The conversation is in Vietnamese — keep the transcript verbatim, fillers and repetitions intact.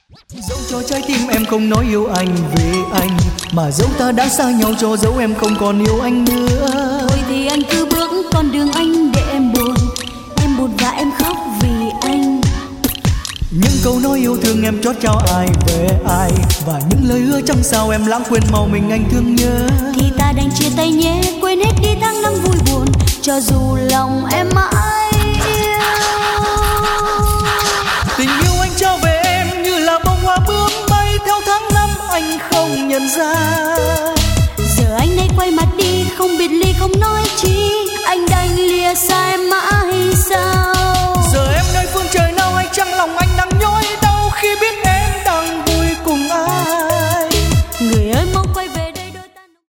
Dẫu cho trái tim em không nói yêu anh vì anh, mà dẫu ta đã xa nhau cho dẫu em không còn yêu anh nữa. Thôi thì anh cứ bước con đường anh để em buồn, em buồn và em khóc vì anh. Những câu nói yêu thương em chót trao ai về ai, và những lời hứa chẳng sao em lãng quên mau mình anh thương nhớ. Thì ta đành chia tay nhé, quên hết đi tháng năm vui buồn, cho dù lòng em mãi yêu. Tình yêu anh trao về em như là bông hoa bướm bay theo tháng năm anh không nhận ra. Giờ anh đây quay mặt đi, không biệt ly không nói chi, anh đành lìa xa em mãi.